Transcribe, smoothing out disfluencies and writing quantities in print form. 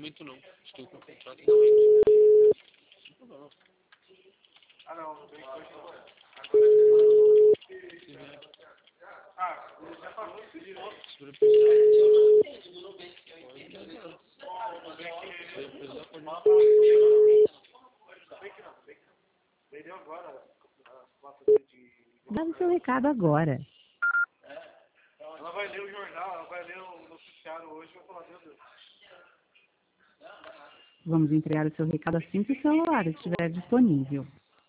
momento não. Estou com o contrato em andamento. Não. Ah, não tem coisa agora. Já falou isso direto. Vendeu agora as placas de... Dá o seu recado agora. Ela vai ler o jornal, ela vai ler o noticiário hoje e vai falar, meu Deus. Vamos entregar o seu recado assim que o celular estiver disponível.